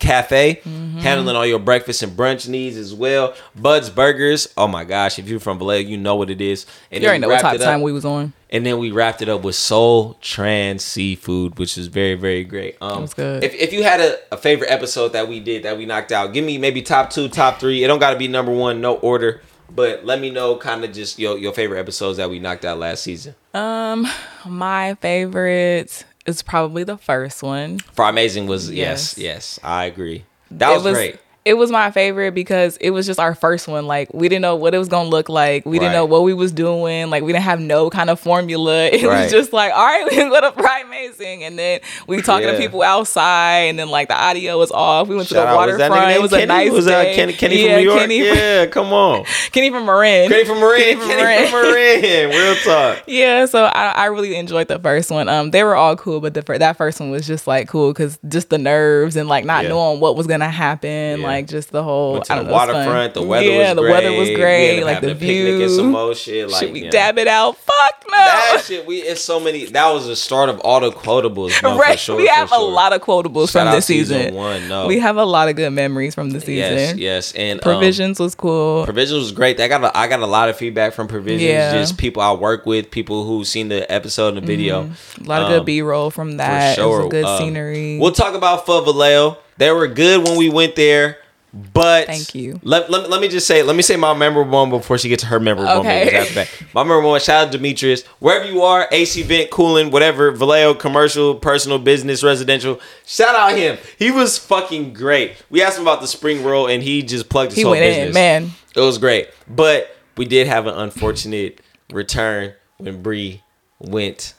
Cafe, mm-hmm. handling all your breakfast and brunch needs as well. Bud's Burgers. Oh my gosh, if you're from Vallejo, you know what it is. And you already know what type of time we was on. And then we wrapped it up with Soul Trans Seafood, which is very, very great. Um, that was good. If, if you had a, a favorite episode that we did, that we knocked out, give me maybe top two, top three. It don't got to be number one, no order. But let me know kind of just your, your favorite episodes that we knocked out last season. Um, my favorite is probably the first one. Fry Amazing was, yes, yes, yes I agree. That was, was great. It was my favorite because it was just our first one. Like, we didn't know what it was going to look like. We right. didn't know what we was doing. Like, we didn't have no kind of formula. It right. was just like, all right, we go to Fry Amazing. And then we talking yeah. to people outside. And then, like, the audio was off. We went Shout to the waterfront. It was Kenny? a nice was, day. Uh, Kenny, Kenny yeah, from New York? Kenny yeah, come on. Kenny from Marin. Kenny from Marin. Kenny from Marin. Kenny from Marin. Real talk. Yeah, so I, I really enjoyed the first one. Um, They were all cool, but the that first one was just, like, cool because just the nerves and, like, not yeah. knowing what was going to happen. Yeah. Like, just the whole... Went to the waterfront. The weather yeah, was the great. weather was great. Like the view. Picnic and some more shit. Like, should we you know, dab it out? Fuck no. That shit. We it's so many. That was the start of all the quotables. No, right. For sure, we have for sure. a lot of quotables Shout from this season. season one. No, we have a lot of good memories from the season. Yes, yes. And Provisions um, was cool. Provisions was great. I got a, I got a lot of feedback from Provisions. Yeah. Just people I work with, people who seen the episode and the video. Mm-hmm. A lot of um, good B roll from that. For sure. It was good um, scenery. We'll talk about Pho Vallejo. They were good when we went there. But thank you. Let, let, let me just say, let me say my memorable one before she gets to her memorable okay. one. After that. My memorable one, shout out to Demetrius. Wherever you are, A C Vent, Cooling, whatever, Vallejo, commercial, personal, business, residential. Shout out him. He was fucking great. We asked him about the spring roll and he just plugged his he whole went business. In, man. It was great. But we did have an unfortunate return when Bree went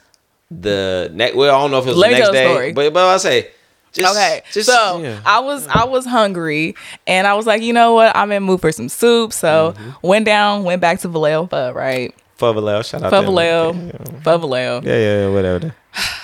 the next, well, I don't know if it was Let the next day. Story. But, but I'll say, Just, okay, just, so yeah. I was I was hungry and I was like, you know what, I'm in the mood for some soup. So mm-hmm. went down, went back to Vallejo Pho, right? Pho Vallejo, shout out Pho to Vallejo, Pho Vallejo. Yeah, yeah, yeah, whatever.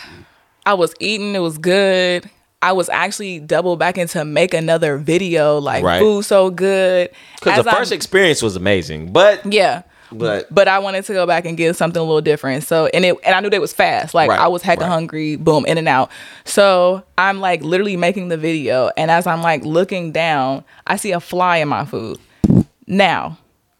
I was eating, it was good. I was actually double back into make another video, like right. food so good. Because the first I'm, experience was amazing, but yeah. But but I wanted to go back and get something a little different. So and it and I knew they was fast. Like right, I was hecka right. hungry, boom, in and out. So I'm like literally making the video, and as I'm like looking down, I see a fly in my food. Now,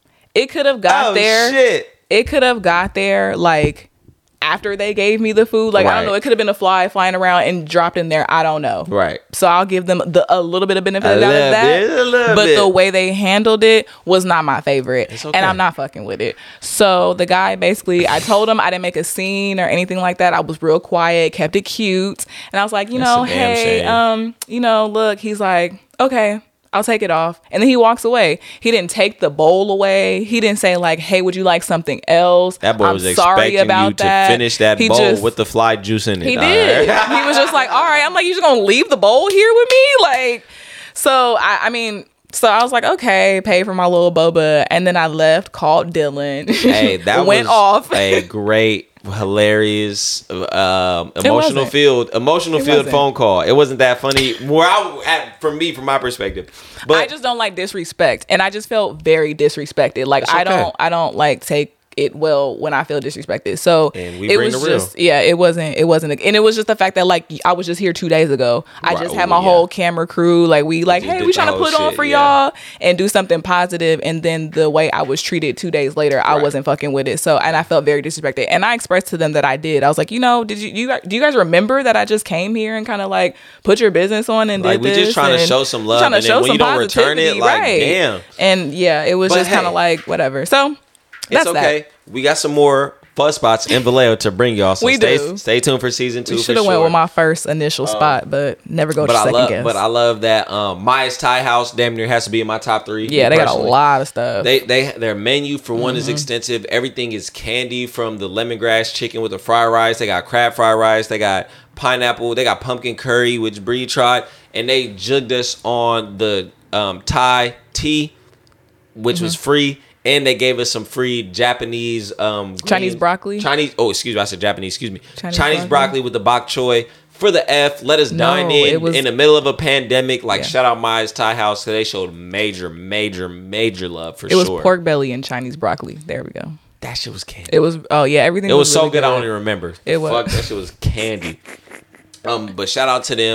it could have got oh, there. Shit. It could have got there like after they gave me the food. Like right. I don't know, it could have been a fly flying around and dropped in there. I don't know. Right. So I'll give them the a little bit of benefit a of that. Bit, a little but bit. The way they handled it was not my favorite. It's okay. And I'm not fucking with it. So the guy basically, I told him I didn't make a scene or anything like that. I was real quiet, kept it cute. And I was like, you That's know, hey, shame. um, you know, look, he's like, okay, I'll take it off. And then he walks away. He didn't take the bowl away. He didn't say like, hey, would you like something else? That boy I'm was sorry expecting about you that. to finish that he bowl just, with the fly juice in it. He did. Right. He was just like, all right. I'm like, you just going to leave the bowl here with me? Like, so I, I mean, so I was like, okay, pay for my little boba. And then I left, called Dylan. Hey, that went was off. a great, hilarious, um, emotional field, emotional it field wasn't. phone call. It wasn't that funny. Where I, at, for me, from my perspective, but I just don't like disrespect, and I just felt very disrespected. Like okay. I don't, I don't like take it well when I feel disrespected. So and we it bring was the real. just, yeah, it wasn't, it wasn't, a, and it was just the fact that like I was just here two days ago. I right. just had my Ooh, whole yeah. camera crew. Like we, like, hey, we trying to put shit, on for yeah. y'all and do something positive. And then the way I was treated two days later, right. I wasn't fucking with it. So and I felt very disrespected. And I expressed to them that I did. I was like, you know, did you, you do you guys remember that I just came here and kind of like put your business on and like, did we this? We just trying to show some love, and then when you don't return it, like right. damn. And yeah, it was but just hey, kind of like whatever. So that's it's okay. That. We got some more fun spots in Vallejo to bring y'all. So we stay, do. Stay tuned for season two. We should have sure. went with my first initial um, spot, but never go to but second I love, guess. But I love that um, Maya's Thai House damn near has to be in my top three. Yeah, they personally. got a lot of stuff. They they their menu for one mm-hmm. is extensive. Everything is candy, from the lemongrass chicken with the fried rice. They got crab fried rice. They got pineapple. They got pumpkin curry, which Bree tried, and they jugged us on the um, Thai tea, which mm-hmm. was free. And they gave us some free Japanese um, green, Chinese broccoli. Chinese. Oh, excuse me. I said Japanese. Excuse me. Chinese, Chinese broccoli. broccoli with the bok choy for the F. Let us no, dine in was, in the middle of a pandemic. Like yeah. shout out Maya's Thai House. They showed major, major, major love for it sure. It was pork belly and Chinese broccoli. There we go. That shit was candy. It was. Oh yeah, everything. It was, was so really good, good. I don't even remember. It was. Fuck, that shit was candy. Um, but shout out to them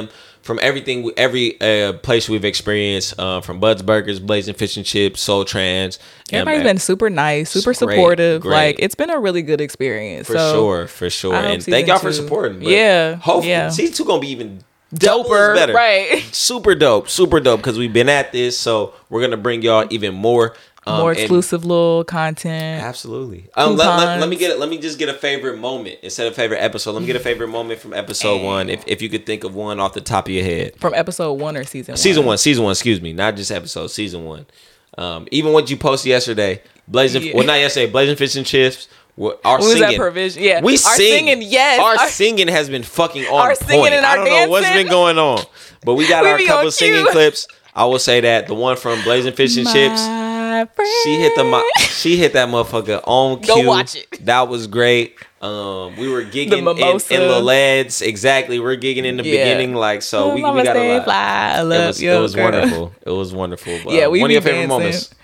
from everything, every uh, place we've experienced, uh, from Bud's Burgers, Blazing Fish and Chips, Soul Trans. Everybody's been super nice, super great, supportive. Great. Like, it's been a really good experience. For so sure, for sure. And thank y'all two. for supporting. But yeah. Hopefully, yeah. season two going to be even doper. Better. Right. Super dope. Super dope. Because we've been at this. So we're going to bring y'all even more. Um, more exclusive little content. Absolutely. Um, let, let, let me get it. Let me just get a favorite moment instead of favorite episode. Let me get a favorite moment from episode and one. If if you could think of one off the top of your head. From episode one or season one? Season one. Season one. Excuse me. Not just episode. Season one. Um, even what you posted yesterday, Blazing. Yeah. Well, not yesterday. Blazing Fish and Chips. Our what singing, was that provision? Yeah, we our sing, singing. Yes, our, our singing has been fucking on our point. Singing and our I don't dancing. know what's been going on, but we got we our couple singing clips. I will say that the one from Blazing Fish and My Chips, friend. she hit the she hit that motherfucker on cue. Go watch it. That was great. Um, we were gigging in, in the leads. Exactly, we're gigging in the yeah. beginning. Like so, we, we got a lot. Fly. I love it was, you, it was girl. wonderful. It was wonderful. But, yeah, we one of your favorite dancing. moments.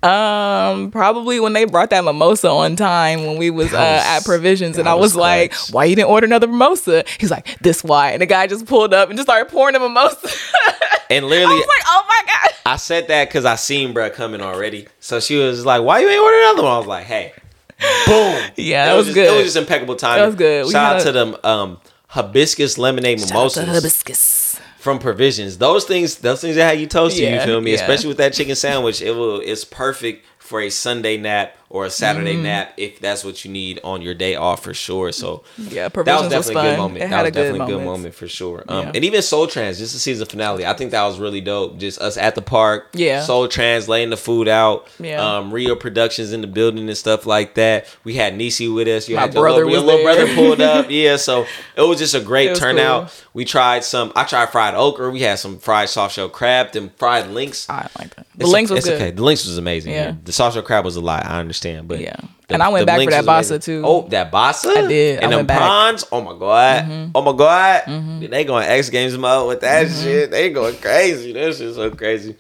Um, probably when they brought that mimosa on time when we was, was uh, at Provisions, and I was, was like, "Why you didn't order another mimosa?" He's like, "This why," and the guy just pulled up and just started pouring the mimosa. And literally, I was like, "Oh my god!" I said that because I seen bruh coming already, so she was like, "Why you ain't order another one?" I was like, "Hey, boom!" Yeah, it that was, was just, good. It was just impeccable timing. That was good. We Shout out a- to them um, hibiscus lemonade mimosas. Hibiscus. From Provisions, those things, those things that had you toasted. Yeah, you feel me? yeah. Especially with that chicken sandwich, it will. It's perfect for a Sunday nap or a Saturday mm-hmm. nap if that's what you need on your day off for sure. So yeah, Provisions that was definitely was a good moment. It that had was a good definitely a good moments. moment for sure. Um, yeah. And even Soul Trans, just the season finale, I think that was really dope. Just us at the park, yeah. Soul Trans laying the food out, yeah. um, Rio Productions in the building and stuff like that. We had Nisi with us. You My had your brother little, your was little there. brother pulled up. Yeah, so it was just a great turnout. Cool. We tried some. I tried fried okra. We had some fried soft shell crab. Them fried links. I like that. The it's links a, was it's good. Okay, the links was amazing. Yeah. The soft shell crab was a lie. I understand, but yeah. The, and I went back for that bassa too. Oh, that bassa? I did. And I them went prawns? Oh my god. Mm-hmm. Oh my god. Mm-hmm. They going X Games mode with that mm-hmm. shit. They going crazy. That shit's so crazy.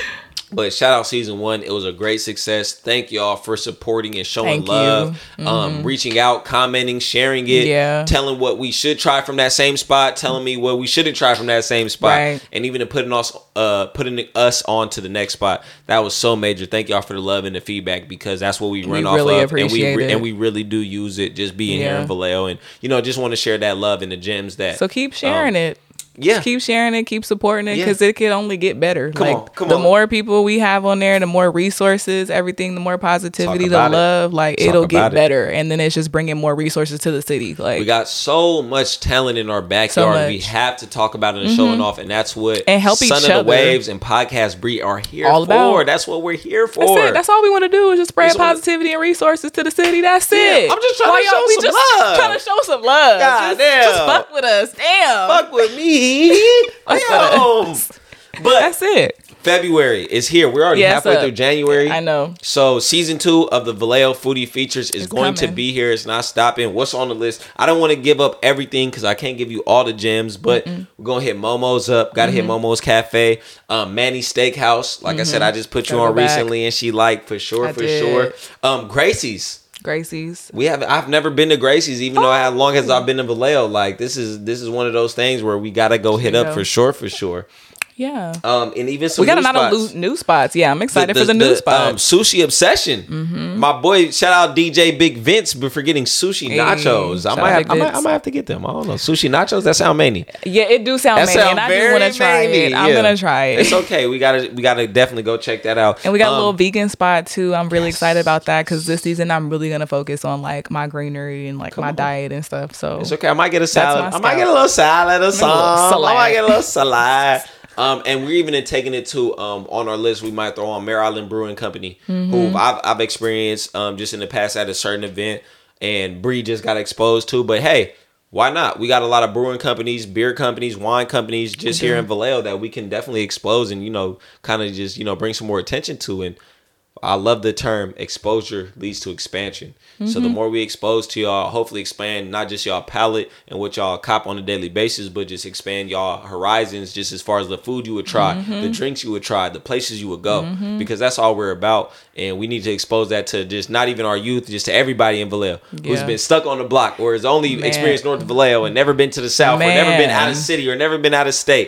But shout out season one. It was a great success. Thank y'all for supporting and showing Thank love. Mm-hmm. Um, reaching out, commenting, sharing it, yeah. telling what we should try from that same spot, telling me what we shouldn't try from that same spot. Right. And even putting us uh putting us on to the next spot. That was so major. Thank y'all for the love and the feedback because that's what we run we off really of. And we appreciate re- it. and we really do use it just being yeah. here in Vallejo. And you know, just want to share that love and the gems that So keep sharing um, it. Yeah. Just keep sharing it, keep supporting it, because yeah. it can only get better. Come like on, come the on. more people we have on there, the more resources, everything, the more positivity, the it. love, like Talk it'll get it. better. And then it's just bringing more resources to the city. Like we got so much talent in our backyard. So we have to talk about it and mm-hmm. showing off, and that's what and help Son each of the other. Waves and Podcast Bree are here all for. About. That's what we're here for. That's it. That's all we want to do is just spread just positivity wanna... and resources to the city. That's yeah, it. I'm just trying Why to show we some just love. Trying to show some love. God just, damn. just fuck with us. Damn. Fuck with me. Damn. But that's it. February is here. We're already yeah, halfway up. through January. I know. So season two of the Vallejo Foodie Features is it's going coming. to be here. It's not stopping. What's on the list? I don't want to give up everything because I can't give you all the gems, but Mm-mm. we're going to hit Momo's up. Got to mm-hmm. hit Momo's Cafe. Um, Manny's Steakhouse. Like mm-hmm. I said, I just put you Gotta on recently and she liked for sure, I for did. sure. Um, Gracie's. Gracie's. We have. I've never been to Gracie's, even oh. though as long as I've been to Vallejo. Like this is this is one of those things where we gotta go hit up go. for sure, for sure. Yeah. Um, and even some we got new a lot spots. of new spots. Yeah, I'm excited the, the, for the new the, spots. Um, sushi Obsession. Mm-hmm. My boy, shout out D J Big Vince for getting sushi hey, nachos. I might, have, I might, I might have to get them. I don't know. Sushi nachos. That sound many. Yeah, it do sound many, and I do want to try many. it. I'm yeah. gonna try it. It's okay. We gotta, we gotta definitely go check that out. And we got um, a little vegan spot too. I'm really yes. excited about that because this season I'm really gonna focus on like my greenery and like Come my on. diet and stuff. So it's okay. I might get a salad. I might get a little salad or something. I might get a little salad. Um, and we're even taking it to um on our list. We might throw on Mare Island Brewing Company, mm-hmm. who I've I've experienced um just in the past at a certain event, and Bree just got exposed to. But hey, why not? We got a lot of brewing companies, beer companies, wine companies just mm-hmm. here in Vallejo that we can definitely expose and you know kind of just you know bring some more attention to. And I love the term exposure leads to expansion. Mm-hmm. So the more we expose to y'all, hopefully expand not just y'all palate and what y'all cop on a daily basis, but just expand y'all horizons just as far as the food you would try, mm-hmm. the drinks you would try, the places you would go, mm-hmm. because that's all we're about. And we need to expose that to just not even our youth, just to everybody in Vallejo yeah. who's been stuck on the block or has only Man. experienced North of Vallejo and never been to the South Man. or never been out of city or never been out of state.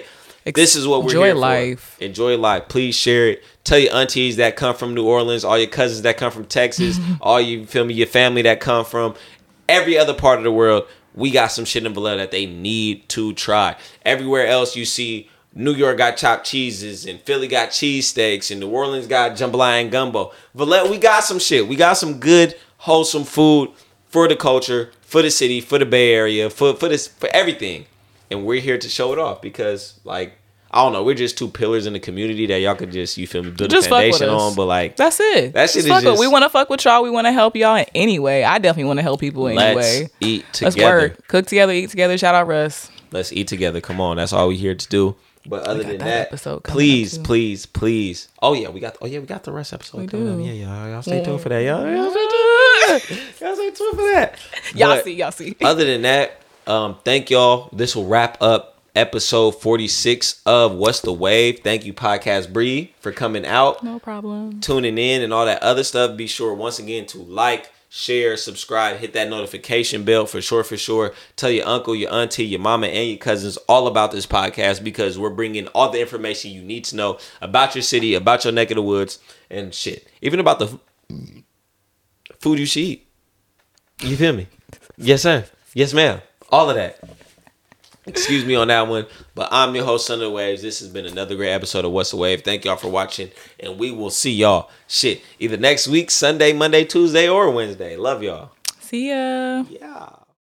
Ex- this is what we're enjoy here life. for. Enjoy life. Please share it. Tell your aunties that come from New Orleans, all your cousins that come from Texas, all you feel me, your family that come from every other part of the world. We got some shit in Vallejo that they need to try. Everywhere else you see, New York got chopped cheeses, and Philly got cheesesteaks, and New Orleans got jambalaya and gumbo. Vallejo, we got some shit. We got some good, wholesome food for the culture, for the city, for the Bay Area, for for this, for everything. And we're here to show it off because, like, I don't know, we're just two pillars in the community that y'all could just, you feel me, build just a foundation on. But like, that's it. That shit just is just. We want to fuck with y'all. We want to help y'all in any way. I definitely want to help people in any way. Let's eat together. Let's work, cook together, eat together. Shout out Russ. Let's eat together. Come on, that's all we here to do. But other than that, that please, please, please. Oh yeah, we got. Oh yeah, we got the rest episode we coming do. Up. Yeah, y'all, y'all stay yeah. tuned for that. Y'all, y'all stay tuned. Y'all stay tuned for that. Y'all but see, y'all see. Other than that, um, thank y'all. This will wrap up episode forty-six of What's the Wave. Thank you, Podcast Bree, for coming out. No problem. Tuning in and all that other stuff. Be sure once again to like, share, subscribe, hit that notification bell for sure, for sure. Tell your uncle, your auntie, your mama, and your cousins all about this podcast because we're bringing all the information you need to know about your city, about your neck of the woods, and shit. Even about the food you should eat. You feel me? Yes, sir. Yes, ma'am. All of that. Excuse me on that one. But I'm your host, Son of the Waves. This has been another great episode of What's the Wave. Thank y'all for watching. And we will see y'all, shit, either next week, Sunday, Monday, Tuesday, or Wednesday. Love y'all. See ya. Yeah.